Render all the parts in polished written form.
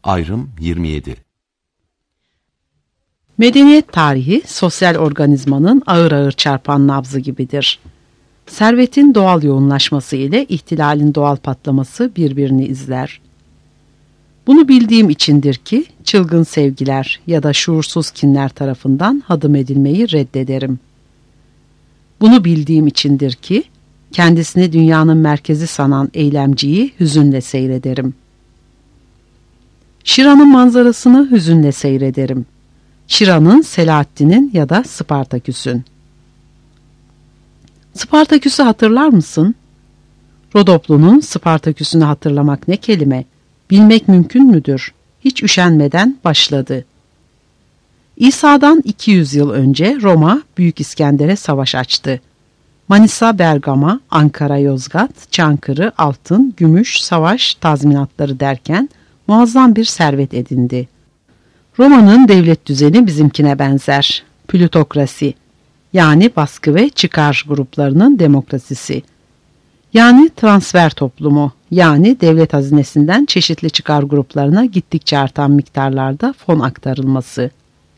Ayrım 27. Medeniyet tarihi, sosyal organizmanın ağır ağır çarpan nabzı gibidir. Servetin doğal yoğunlaşması ile ihtilalin doğal patlaması birbirini izler. Bunu bildiğim içindir ki, çılgın sevgiler ya da şuursuz kinler tarafından hadım edilmeyi reddederim. Bunu bildiğim içindir ki, kendisini dünyanın merkezi sanan eylemciyi hüzünle seyrederim. Şira'nın manzarasını hüzünle seyrederim. Şira'nın, Selahaddin'in ya da Spartaküs'ün. Spartaküs'ü hatırlar mısın? Rodoplu'nun Spartaküs'ünü hatırlamak ne kelime? Bilmek mümkün müdür? Hiç üşenmeden başladı. İsa'dan 200 yıl önce Roma, Büyük İskender'e savaş açtı. Manisa, Bergama, Ankara, Yozgat, Çankırı, altın, gümüş, savaş tazminatları derken muazzam bir servet edindi. Roma'nın devlet düzeni bizimkine benzer. Plutokrasi, yani baskı ve çıkar gruplarının demokrasisi. Yani transfer toplumu, yani devlet hazinesinden çeşitli çıkar gruplarına gittikçe artan miktarlarda fon aktarılması.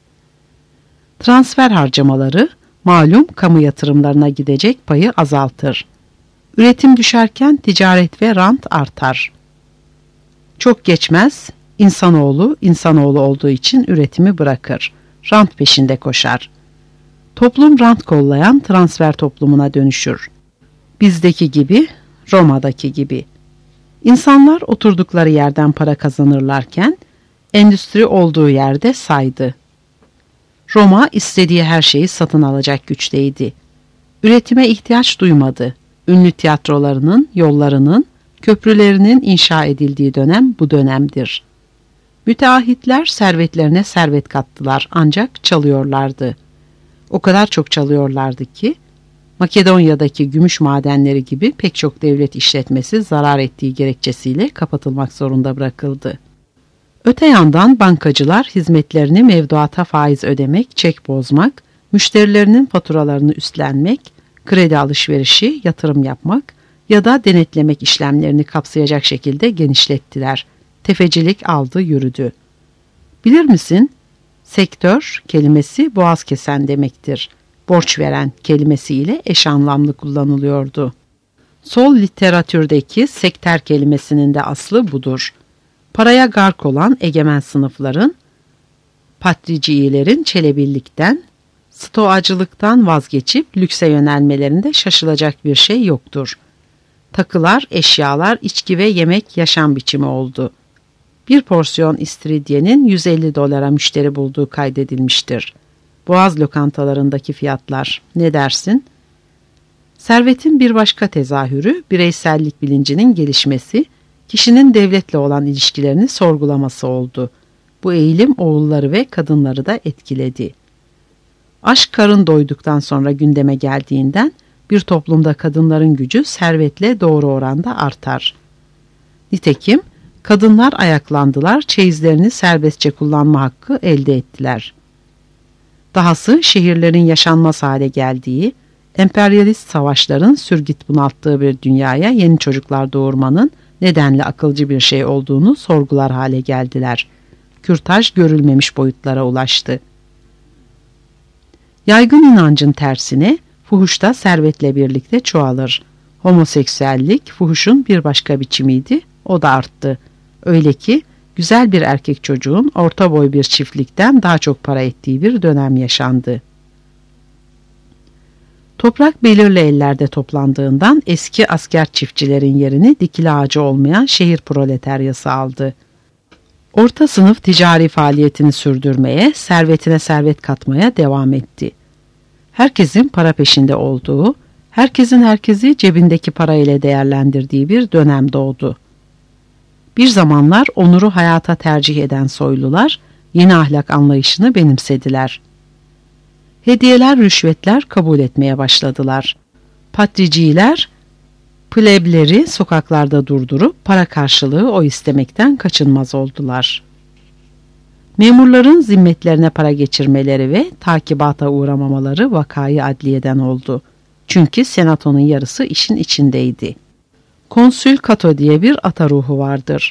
Transfer harcamaları, malum kamu yatırımlarına gidecek payı azaltır. Üretim düşerken ticaret ve rant artar. Çok geçmez, insanoğlu olduğu için üretimi bırakır. Rant peşinde koşar. Toplum rant kollayan transfer toplumuna dönüşür. Bizdeki gibi, Roma'daki gibi. İnsanlar oturdukları yerden para kazanırlarken, endüstri olduğu yerde saydı. Roma istediği her şeyi satın alacak güçteydi. Üretime ihtiyaç duymadı. Ünlü tiyatrolarının, yollarının, köprülerinin inşa edildiği dönem bu dönemdir. Müteahhitler servetlerine servet kattılar ancak çalıyorlardı. O kadar çok çalıyorlardı ki, Makedonya'daki gümüş madenleri gibi pek çok devlet işletmesi zarar ettiği gerekçesiyle kapatılmak zorunda bırakıldı. Öte yandan bankacılar hizmetlerini mevduata faiz ödemek, çek bozmak, müşterilerinin faturalarını üstlenmek, kredi alışverişi, yatırım yapmak ya da denetlemek işlemlerini kapsayacak şekilde genişlettiler. Tefecilik aldı yürüdü. Bilir misin? Sektör kelimesi boğaz kesen demektir. Borç veren kelimesiyle eş anlamlı kullanılıyordu. Sol literatürdeki sektör kelimesinin de aslı budur. Paraya gark olan egemen sınıfların, patriciilerin çelebillikten, stoacılıktan vazgeçip lükse yönelmelerinde şaşılacak bir şey yoktur. Takılar, eşyalar, içki ve yemek yaşam biçimi oldu. Bir porsiyon istiridyenin 150 dolara müşteri bulduğu kaydedilmiştir. Boğaz lokantalarındaki fiyatlar, ne dersin? Servetin bir başka tezahürü, bireysellik bilincinin gelişmesi, kişinin devletle olan ilişkilerini sorgulaması oldu. Bu eğilim oğulları ve kadınları da etkiledi. Aşk karın doyduktan sonra gündeme geldiğinden bir toplumda kadınların gücü servetle doğru oranda artar. Nitekim kadınlar ayaklandılar, çeyizlerini serbestçe kullanma hakkı elde ettiler. Dahası şehirlerin yaşanmaz hale geldiği, emperyalist savaşların sürgüt bunalttığı bir dünyaya yeni çocuklar doğurmanın nedenle akılcı bir şey olduğunu sorgular hale geldiler. Kürtaj görülmemiş boyutlara ulaştı. Yaygın inancın tersine fuhuş da servetle birlikte çoğalır. Homoseksüellik fuhuşun bir başka biçimiydi, o da arttı. Öyle ki güzel bir erkek çocuğun orta boy bir çiftlikten daha çok para ettiği bir dönem yaşandı. Toprak belirli ellerde toplandığından eski asker çiftçilerin yerini dikili ağacı olmayan şehir proletaryası aldı. Orta sınıf ticari faaliyetini sürdürmeye, servetine servet katmaya devam etti. Herkesin para peşinde olduğu, herkesin herkesi cebindeki para ile değerlendirdiği bir dönem doğdu. Bir zamanlar onuru hayata tercih eden soylular yeni ahlak anlayışını benimsediler. Hediyeler, rüşvetler kabul etmeye başladılar. Patriciler, plebleri sokaklarda durdurup para karşılığı o istemekten kaçınmaz oldular. Memurların zimmetlerine para geçirmeleri ve takibata uğramamaları vakayı adliyeden oldu. Çünkü senatonun yarısı işin içindeydi. Konsül Kato diye bir ata ruhu vardır.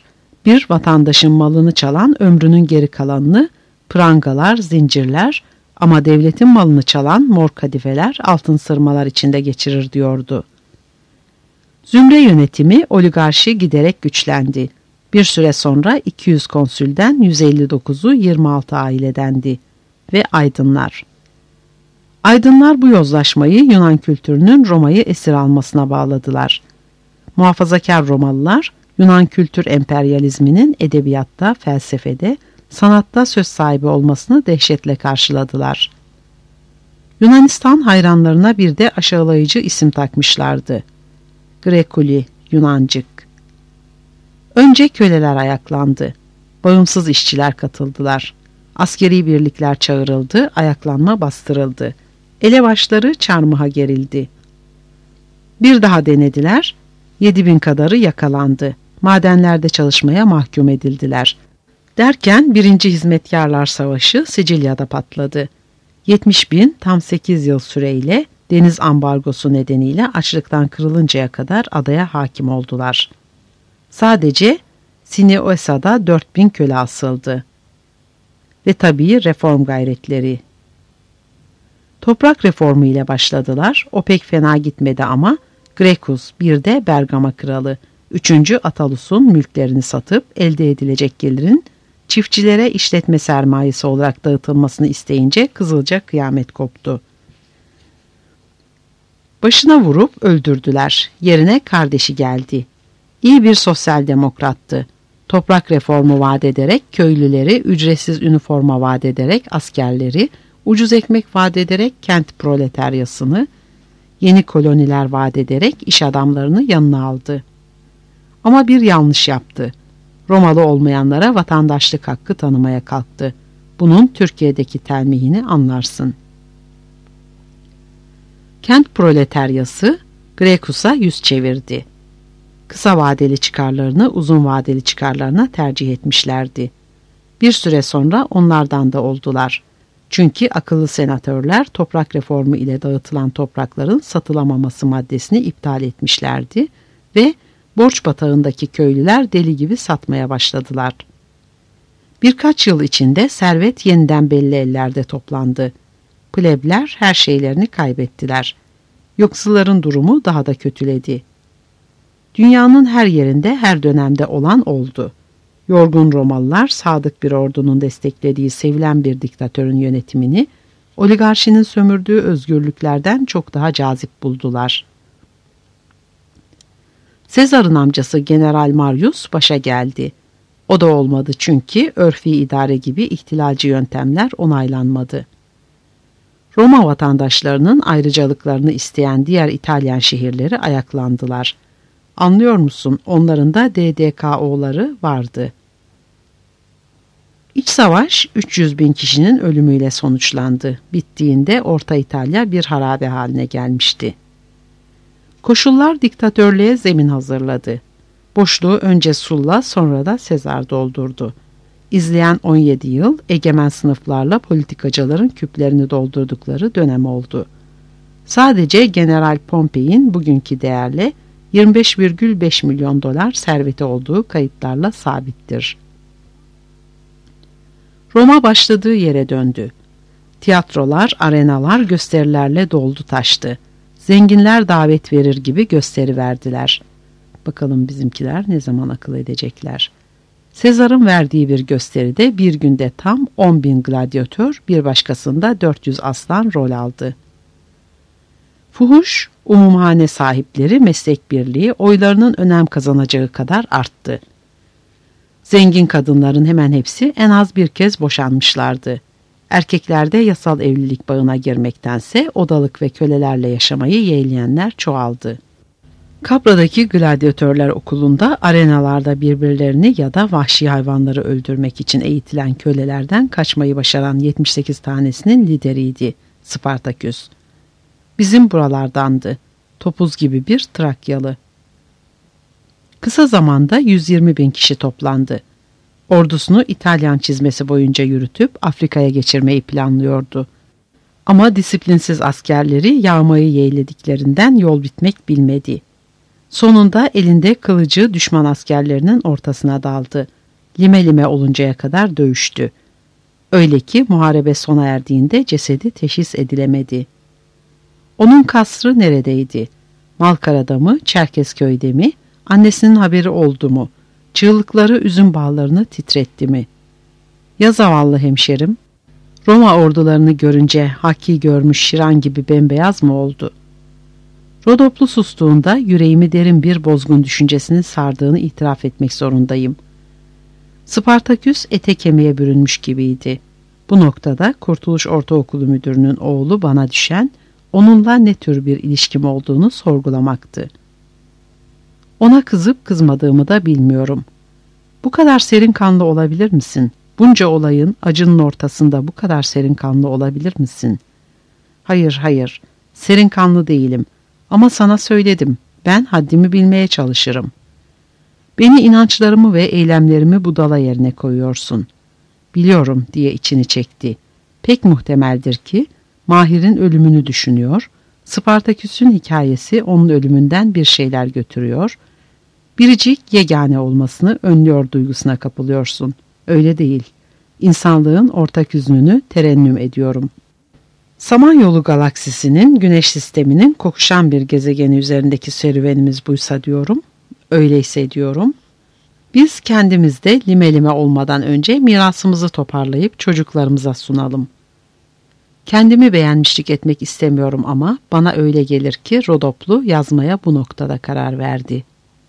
Bir vatandaşın malını çalan ömrünün geri kalanını prangalar, zincirler ama devletin malını çalan mor kadifeler, altın sırmalar içinde geçirir diyordu. Zümre yönetimi, oligarşi giderek güçlendi. Bir süre sonra 200 konsülden 159'u 26 ailedendi ve aydınlar. Aydınlar bu yozlaşmayı Yunan kültürünün Roma'yı esir almasına bağladılar. Muhafazakar Romalılar, Yunan kültür emperyalizminin edebiyatta, felsefede, sanatta söz sahibi olmasını dehşetle karşıladılar. Yunanistan hayranlarına bir de aşağılayıcı isim takmışlardı. Grekuli, Yunancık. Önce köleler ayaklandı. Bağımsız işçiler katıldılar. Askeri birlikler çağırıldı, ayaklanma bastırıldı. Elebaşları çarmıha gerildi. Bir daha denediler, 7.000 kadarı yakalandı. Madenlerde çalışmaya mahkum edildiler. Derken 1. Hizmetkarlar Savaşı Sicilya'da patladı. 70.000 tam 8 yıl süreyle deniz ambargosu nedeniyle açlıktan kırılıncaya kadar adaya hakim oldular. Sadece Sinioesa'da 4.000 köle asıldı. Ve tabii reform gayretleri. Toprak reformu ile başladılar. O pek fena gitmedi ama Grekus, bir de Bergama kralı, 3. Atalus'un mülklerini satıp elde edilecek gelirin çiftçilere işletme sermayesi olarak dağıtılmasını isteyince Kızılca kıyamet koptu. Başına vurup öldürdüler. Yerine kardeşi geldi. İyi bir sosyal demokrattı. Toprak reformu vaat ederek köylüleri, ücretsiz üniforma vaat ederek askerleri, ucuz ekmek vaat ederek kent proletaryasını, yeni koloniler vaat ederek iş adamlarını yanına aldı. Ama bir yanlış yaptı. Romalı olmayanlara vatandaşlık hakkı tanımaya kalktı. Bunun Türkiye'deki telmihini anlarsın. Kent proletaryası Grekus'a yüz çevirdi. Kısa vadeli çıkarlarını uzun vadeli çıkarlarına tercih etmişlerdi. Bir süre sonra onlardan da oldular. Çünkü akıllı senatörler toprak reformu ile dağıtılan toprakların satılamaması maddesini iptal etmişlerdi ve borç batağındaki köylüler deli gibi satmaya başladılar. Birkaç yıl içinde servet yeniden belli ellerde toplandı. Plebler her şeylerini kaybettiler. Yoksulların durumu daha da kötüledi. Dünyanın her yerinde her dönemde olan oldu. Yorgun Romalılar sadık bir ordunun desteklediği sevilen bir diktatörün yönetimini oligarşinin sömürdüğü özgürlüklerden çok daha cazip buldular. Sezar'ın amcası General Marius başa geldi. O da olmadı çünkü örfi idare gibi ihtilalci yöntemler onaylanmadı. Roma vatandaşlarının ayrıcalıklarını isteyen diğer İtalyan şehirleri ayaklandılar. Anlıyor musun? Onların da DDKO'ları vardı. İç savaş 300.000 kişinin ölümüyle sonuçlandı. Bittiğinde Orta İtalya bir harabe haline gelmişti. Koşullar diktatörlüğe zemin hazırladı. Boşluğu önce Sulla sonra da Sezar doldurdu. İzleyen 17 yıl egemen sınıflarla politikacıların küplerini doldurdukları dönem oldu. Sadece General Pompey'in bugünkü değerle 25,5 milyon dolar serveti olduğu kayıtlarla sabittir. Roma başladığı yere döndü. Tiyatrolar, arenalar gösterilerle doldu taştı. Zenginler davet verir gibi gösteri verdiler. Bakalım bizimkiler ne zaman akıl edecekler. Sezar'ın verdiği bir gösteride bir günde tam 10.000 gladyatör, bir başkasında 400 aslan rol aldı. Fuhuş, umumhane sahipleri meslek birliği oylarının önem kazanacağı kadar arttı. Zengin kadınların hemen hepsi en az bir kez boşanmışlardı. Erkeklerde yasal evlilik bağına girmektense odalık ve kölelerle yaşamayı yeğleyenler çoğaldı. Kapra'daki gladyatörler okulunda arenalarda birbirlerini ya da vahşi hayvanları öldürmek için eğitilen kölelerden kaçmayı başaran 78 tanesinin lideriydi Spartaküs. Bizim buralardandı. Topuz gibi bir Trakyalı. Kısa zamanda 120.000 kişi toplandı. Ordusunu İtalyan çizmesi boyunca yürütüp Afrika'ya geçirmeyi planlıyordu. Ama disiplinsiz askerleri yağmayı yeğlediklerinden yol bitmek bilmedi. Sonunda elinde kılıcı düşman askerlerinin ortasına daldı. Lime lime oluncaya kadar dövüştü. Öyle ki muharebe sona erdiğinde cesedi teşhis edilemedi. Onun kasrı neredeydi? Malkara'da mı, Çerkezköy'de mi? Annesinin haberi oldu mu? Çığlıkları üzüm bağlarını titretti mi? Ya zavallı hemşerim? Roma ordularını görünce Haki görmüş şiran gibi bembeyaz mı oldu? Rodoplu sustuğunda yüreğimi derin bir bozgun düşüncesinin sardığını itiraf etmek zorundayım. Spartaküs ete kemiğe bürünmüş gibiydi. Bu noktada Kurtuluş Ortaokulu müdürünün oğlu bana düşen, onunla ne tür bir ilişkim olduğunu sorgulamaktı. Ona kızıp kızmadığımı da bilmiyorum. Bu kadar serin kanlı olabilir misin? Bunca olayın, acının ortasında bu kadar serin kanlı olabilir misin? Hayır, hayır, serin kanlı değilim. Ama sana söyledim, ben haddimi bilmeye çalışırım. Beni inançlarımı ve eylemlerimi budala yerine koyuyorsun. Biliyorum diye içini çekti. Pek muhtemeldir ki Mahir'in ölümünü düşünüyor, Spartaküs'ün hikayesi onun ölümünden bir şeyler götürüyor, biricik yegane olmasını önlüyor duygusuna kapılıyorsun. Öyle değil. İnsanlığın ortak hüznünü terennüm ediyorum. Samanyolu galaksisinin güneş sisteminin kokuşan bir gezegeni üzerindeki serüvenimiz buysa diyorum. Öyleyse diyorum. Biz kendimizde lime lime olmadan önce mirasımızı toparlayıp çocuklarımıza sunalım. Kendimi beğenmişlik etmek istemiyorum ama bana öyle gelir ki Rodoplu yazmaya bu noktada karar verdi.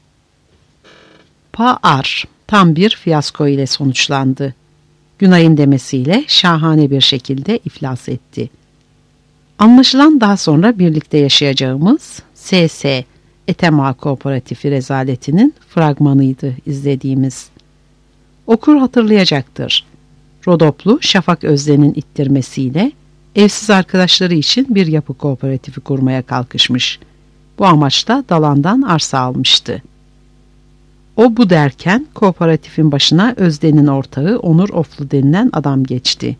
Pa-ar tam bir fiyasko ile sonuçlandı. Günay'ın demesiyle şahane bir şekilde iflas etti. Anlaşılan daha sonra birlikte yaşayacağımız S.S. Etema Kooperatifi rezaletinin fragmanıydı izlediğimiz. Okur hatırlayacaktır. Rodoplu Şafak Özden'in ittirmesiyle evsiz arkadaşları için bir yapı kooperatifi kurmaya kalkışmış. Bu amaçla dalandan arsa almıştı. O bu derken kooperatifin başına Özden'in ortağı Onur Oflu denilen adam geçti.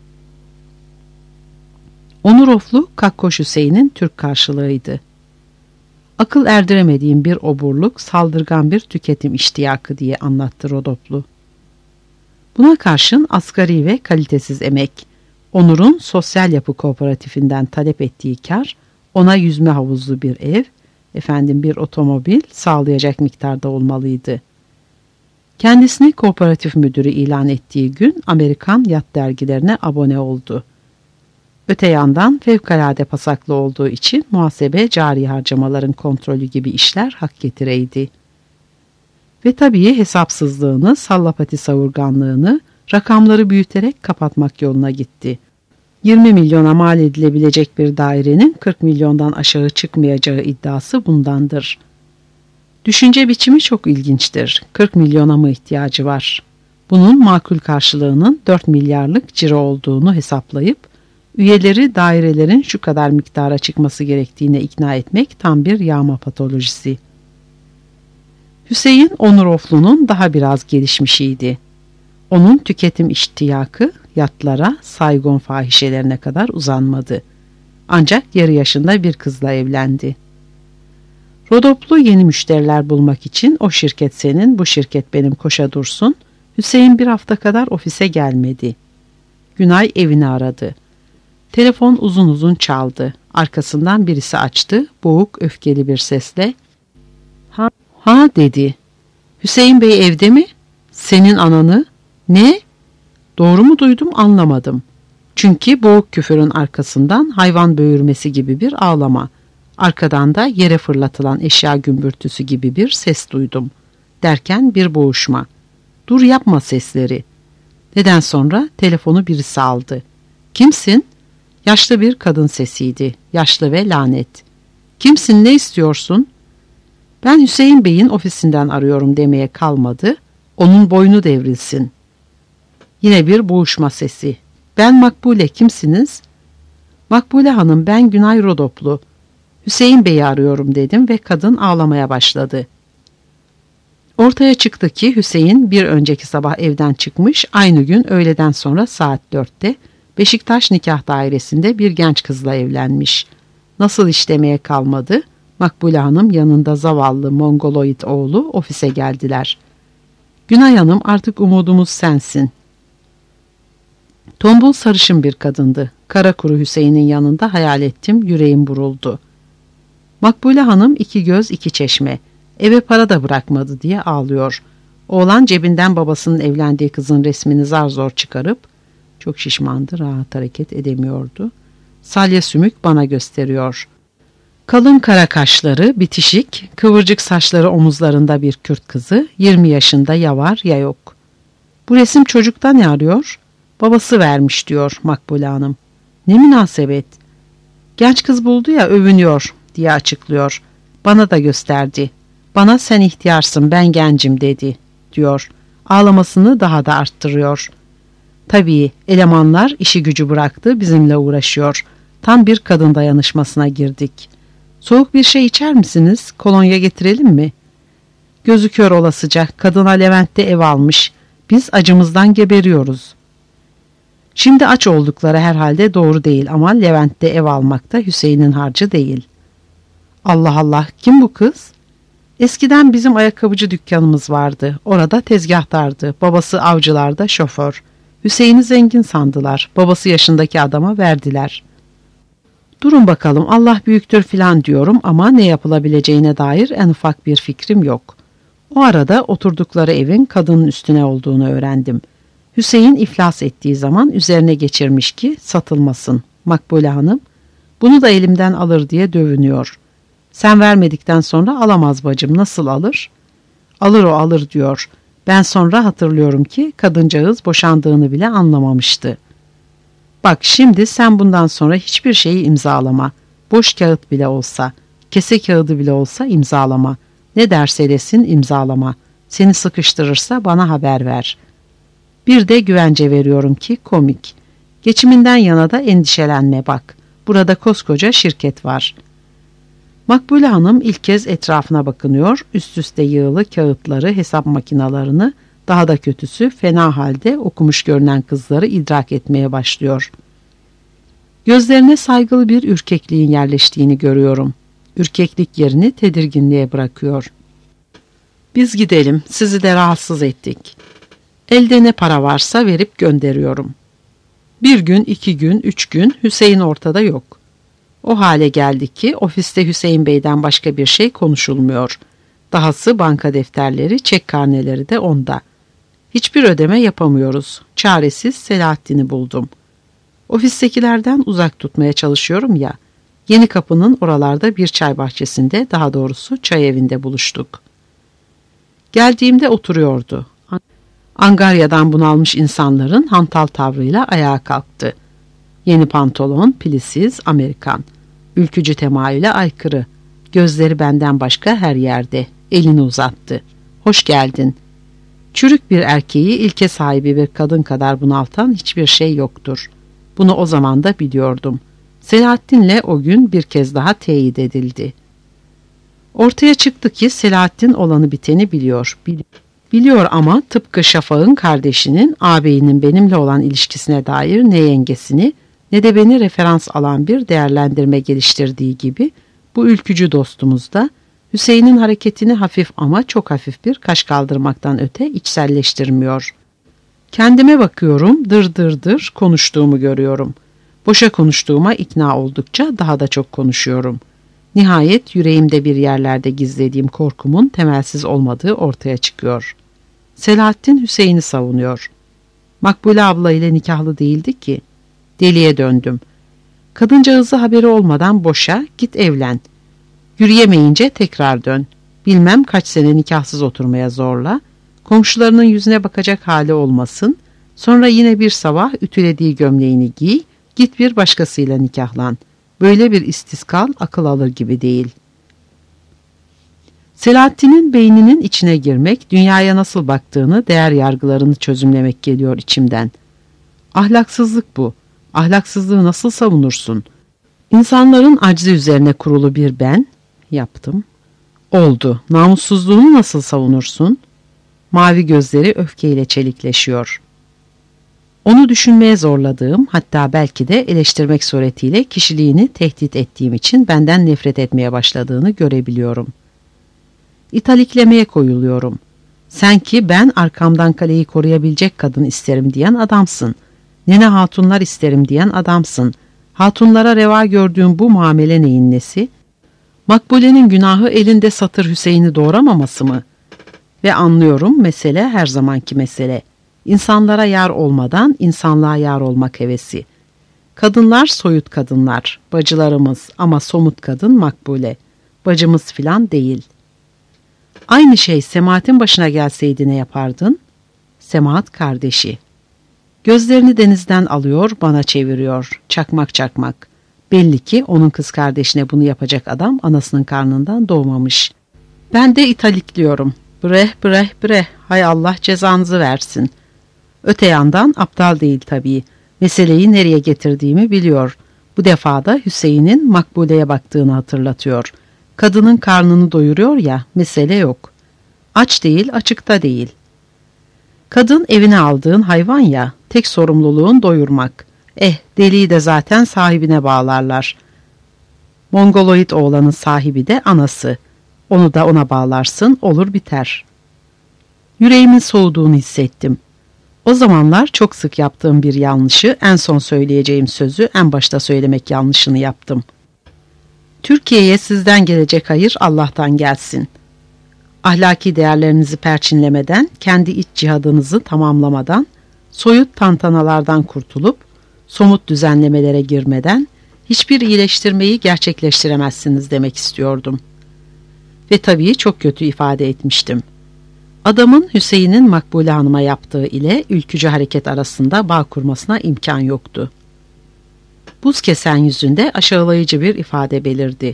Onur Oflu Kakkoş Hüseyin'in Türk karşılığıydı. Akıl erdiremediğim bir oburluk, saldırgan bir tüketim iştiyakı diye anlattı Rodoplu. Buna karşın asgari ve kalitesiz emek, Onur'un sosyal yapı kooperatifinden talep ettiği kar, ona yüzme havuzlu bir ev, bir otomobil sağlayacak miktarda olmalıydı. Kendisini kooperatif müdürü ilan ettiği gün Amerikan yat dergilerine abone oldu. Öte yandan fevkalade pasaklı olduğu için muhasebe, cari harcamaların kontrolü gibi işler hak getireydi. Ve tabii hesapsızlığını, sallapati savurganlığını rakamları büyüterek kapatmak yoluna gitti. 20 milyona mal edilebilecek bir dairenin 40 milyondan aşağı çıkmayacağı iddiası bundandır. Düşünce biçimi çok ilginçtir. 40 milyona mı ihtiyacı var? Bunun makul karşılığının 4 milyarlık ciro olduğunu hesaplayıp, üyeleri dairelerin şu kadar miktara çıkması gerektiğine ikna etmek tam bir yağma patolojisi. Hüseyin Onur Oflu'nun daha biraz gelişmişiydi. Onun tüketim iştiyakı yatlara, Saygon fahişelerine kadar uzanmadı. Ancak yarı yaşında bir kızla evlendi. Rodoplu yeni müşteriler bulmak için o şirket senin, bu şirket benim koşa dursun. Hüseyin bir hafta kadar ofise gelmedi. Günay evini aradı. Telefon uzun uzun çaldı. Arkasından birisi açtı. Boğuk, öfkeli bir sesle Ha dedi. Hüseyin Bey evde mi? Senin ananı? Ne? Doğru mu duydum anlamadım. Çünkü boğuk küfürün arkasından hayvan böğürmesi gibi bir ağlama. Arkadan da yere fırlatılan eşya gümbürtüsü gibi bir ses duydum. Derken bir boğuşma. Dur yapma sesleri. Neden sonra telefonu birisi aldı. Kimsin? Yaşlı bir kadın sesiydi. Yaşlı ve lanet. Kimsin, ne istiyorsun? Ben Hüseyin Bey'in ofisinden arıyorum demeye kalmadı. Onun boynu devrilsin. Yine bir boğuşma sesi. Ben Makbule, kimsiniz? Makbule Hanım, ben Günay Rodoplu. Hüseyin Bey'i arıyorum dedim ve kadın ağlamaya başladı. Ortaya çıktı ki Hüseyin bir önceki sabah evden çıkmış, aynı gün öğleden sonra saat 4'te Beşiktaş Nikah Dairesi'nde bir genç kızla evlenmiş. Nasıl işlemeye kalmadı? Makbule Hanım yanında zavallı Mongoloid oğlu ofise geldiler. Günay Hanım, artık umudumuz sensin. Tombul sarışın bir kadındı. Kara kuru Hüseyin'in yanında hayal ettim, yüreğim buruldu. Makbule Hanım iki göz iki çeşme, eve para da bırakmadı diye ağlıyor. Oğlan cebinden babasının evlendiği kızın resmini zar zor çıkarıp, çok şişmandı, rahat hareket edemiyordu, salya sümük bana gösteriyor. Kalın kara kaşları, bitişik, kıvırcık saçları omuzlarında bir Kürt kızı, 20 yaşında, ya var ya yok. Bu resim çocukta ne arıyor? Babası vermiş diyor Makbule Hanım. Ne münasebet. Genç kız buldu ya, övünüyor diye açıklıyor. Bana da gösterdi. Bana sen ihtiyarsın, ben gencim dedi diyor. Ağlamasını daha da arttırıyor. Tabii elemanlar işi gücü bıraktı, bizimle uğraşıyor. Tam bir kadın dayanışmasına girdik. Soğuk bir şey içer misiniz? Kolonya getirelim mi? Gözü kör olasıca kadına Levent'te ev almış. Biz acımızdan geberiyoruz. Şimdi aç oldukları herhalde doğru değil ama Levent'te ev almak da Hüseyin'in harcı değil. Allah Allah, kim bu kız? Eskiden bizim ayakkabıcı dükkanımız vardı. Orada tezgahtardı. Babası avcılarda şoför. Hüseyin'i zengin sandılar. Babası yaşındaki adama verdiler. Durun bakalım, Allah büyüktür filan diyorum ama ne yapılabileceğine dair en ufak bir fikrim yok. O arada oturdukları evin kadının üstüne olduğunu öğrendim. Hüseyin iflas ettiği zaman üzerine geçirmiş ki satılmasın. Makbule Hanım bunu da elimden alır diye dövünüyor. Sen vermedikten sonra alamaz bacım, nasıl alır? Alır o, alır diyor. Ben sonra hatırlıyorum ki kadıncağız boşandığını bile anlamamıştı. Bak şimdi sen bundan sonra hiçbir şeyi imzalama. Boş kağıt bile olsa, kese kağıdı bile olsa imzalama. Ne derse desin imzalama. Seni sıkıştırırsa bana haber ver. Bir de güvence veriyorum ki komik. Geçiminden yana da endişelenme bak. Burada koskoca şirket var. Makbule Hanım ilk kez etrafına bakınıyor. Üst üste yığılı kağıtları, hesap makinalarını, daha da kötüsü fena halde okumuş görünen kızları idrak etmeye başlıyor. Gözlerine saygılı bir ürkekliğin yerleştiğini görüyorum. Ürkeklik yerini tedirginliğe bırakıyor. Biz gidelim, sizi de rahatsız ettik. Elde ne para varsa verip gönderiyorum. 1 gün, 2 gün, 3 gün Hüseyin ortada yok. O hale geldi ki ofiste Hüseyin Bey'den başka bir şey konuşulmuyor. Dahası banka defterleri, çek karneleri de onda. Hiçbir ödeme yapamıyoruz. Çaresiz Selahattin'i buldum. Ofistekilerden uzak tutmaya çalışıyorum ya. Yeni Kapı'nın oralarda bir çay bahçesinde, daha doğrusu çay evinde buluştuk. Geldiğimde oturuyordu. Angarya'dan bunalmış insanların hantal tavrıyla ayağa kalktı. Yeni pantolon, pilisiz, Amerikan. Ülkücü temayüle aykırı. Gözleri benden başka her yerde. Elini uzattı. Hoş geldin. Çürük bir erkeği ilke sahibi bir kadın kadar bunaltan hiçbir şey yoktur. Bunu o zaman da biliyordum. Selahattin'le o gün bir kez daha teyit edildi. Ortaya çıktı ki Selahattin olanı biteni biliyor. Biliyor ama tıpkı Şafak'ın kardeşinin, ağabeyinin benimle olan ilişkisine dair ne yengesini ne de beni referans alan bir değerlendirme geliştirdiği gibi bu ülkücü dostumuz da Hüseyin'in hareketini hafif ama çok hafif bir kaş kaldırmaktan öte içselleştirmiyor. Kendime bakıyorum, dır dır dır konuştuğumu görüyorum. Boşa konuştuğuma ikna oldukça daha da çok konuşuyorum. Nihayet yüreğimde bir yerlerde gizlediğim korkumun temelsiz olmadığı ortaya çıkıyor. Selahattin Hüseyin'i savunuyor. Makbule abla ile nikahlı değildi ki. Deliye döndüm. Kadıncağızı haberi olmadan boşa, git evlen. Yürüyemeyince tekrar dön. Bilmem kaç sene nikahsız oturmaya zorla. Komşularının yüzüne bakacak hali olmasın. Sonra yine bir sabah ütülediği gömleğini giy, git bir başkasıyla nikahlan. Böyle bir istiskal akıl alır gibi değil. Selahattin'in beyninin içine girmek, dünyaya nasıl baktığını, değer yargılarını çözümlemek geliyor içimden. Ahlaksızlık bu. Ahlaksızlığı nasıl savunursun? İnsanların aczi üzerine kurulu bir ben yaptım. Oldu. Namussuzluğunu nasıl savunursun? Mavi gözleri öfkeyle çelikleşiyor. Onu düşünmeye zorladığım, hatta belki de eleştirmek suretiyle kişiliğini tehdit ettiğim için benden nefret etmeye başladığını görebiliyorum. İtaliklemeye koyuluyorum. Sen ki ben arkamdan kaleyi koruyabilecek kadın isterim diyen adamsın. Nene hatunlar isterim diyen adamsın. Hatunlara reva gördüğün bu muamele neyin nesi? Makbule'nin günahı elinde Satır Hüseyin'i doğramaması mı? Ve anlıyorum, mesele her zamanki mesele. İnsanlara yar olmadan insanlığa yar olmak hevesi. Kadınlar soyut kadınlar, bacılarımız, ama somut kadın Makbule. Bacımız filan değil. Aynı şey Semahat'in başına gelseydi ne yapardın? Semahat kardeşi. Gözlerini denizden alıyor, bana çeviriyor. Çakmak çakmak. Belli ki onun kız kardeşine bunu yapacak adam anasının karnından doğmamış. Ben de italikliyorum. Breh breh breh, hay Allah cezanızı versin. Öte yandan aptal değil tabii. Meseleyi nereye getirdiğimi biliyor. Bu defa da Hüseyin'in Makbule'ye baktığını hatırlatıyor. Kadının karnını doyuruyor ya, mesele yok. Aç değil, açıkta değil. Kadın evine aldığın hayvan ya, tek sorumluluğun doyurmak. Deliği de zaten sahibine bağlarlar. Mongoloid oğlanın sahibi de anası. Onu da ona bağlarsın, olur biter. Yüreğimin soğuduğunu hissettim. O zamanlar çok sık yaptığım bir yanlışı, en son söyleyeceğim sözü en başta söylemek yanlışını yaptım. Türkiye'ye sizden gelecek hayır Allah'tan gelsin. Ahlaki değerlerinizi perçinlemeden, kendi iç cihadınızı tamamlamadan, soyut tantanalardan kurtulup, somut düzenlemelere girmeden, hiçbir iyileştirmeyi gerçekleştiremezsiniz demek istiyordum. Ve tabii çok kötü ifade etmiştim. Adamın Hüseyin'in Makbule Hanım'a yaptığı ile ülkücü hareket arasında bağ kurmasına imkan yoktu. Buz kesen yüzünde aşağılayıcı bir ifade belirdi.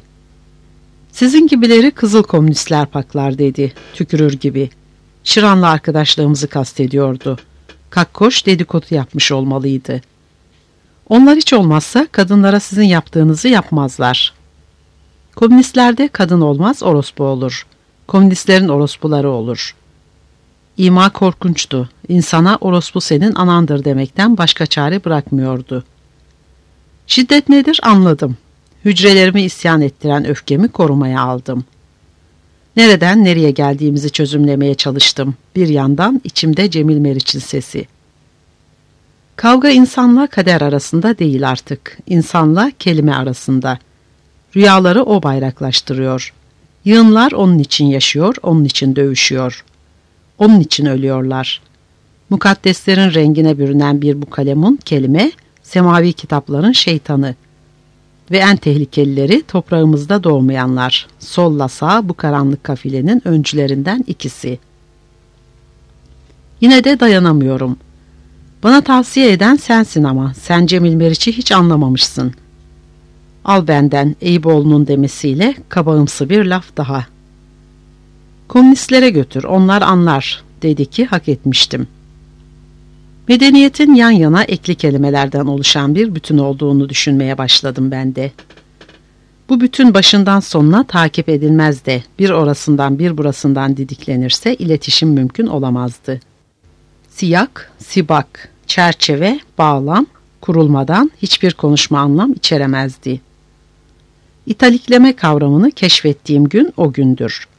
Sizin gibileri kızıl komünistler paklar dedi, tükürür gibi. Şıran'la arkadaşlığımızı kastediyordu. Kakkoş dedikodu yapmış olmalıydı. Onlar hiç olmazsa kadınlara sizin yaptığınızı yapmazlar. Komünistlerde kadın olmaz, orospu olur. Komünistlerin orospuları olur. İma korkunçtu. İnsana orospu senin anandır demekten başka çare bırakmıyordu. Şiddet nedir anladım. Hücrelerimi isyan ettiren öfkemi korumaya aldım. Nereden nereye geldiğimizi çözümlemeye çalıştım. Bir yandan içimde Cemil Meriç'in sesi. Kavga insanla kader arasında değil artık. İnsanla kelime arasında. Rüyaları o bayraklaştırıyor. Yığınlar onun için yaşıyor, onun için dövüşüyor. Onun için ölüyorlar. Mukaddeslerin rengine bürünen bir bu kalemun kelime, semavi kitapların şeytanı. Ve en tehlikelileri toprağımızda doğmayanlar. Solla sağ bu karanlık kafilenin öncülerinden ikisi. Yine de dayanamıyorum. Bana tavsiye eden sensin ama sen Cemil Meriç'i hiç anlamamışsın. Al benden Eyüboğlu'nun demesiyle kabağımsı bir laf daha. Komünistlere götür, onlar anlar, dedi ki hak etmiştim. Medeniyetin yan yana ekli kelimelerden oluşan bir bütün olduğunu düşünmeye başladım ben de. Bu bütün başından sonuna takip edilmez de bir orasından bir burasından didiklenirse iletişim mümkün olamazdı. Siyak, sibak, çerçeve, bağlam, kurulmadan hiçbir konuşma anlam içeremezdi. İtalikleme kavramını keşfettiğim gün o gündür.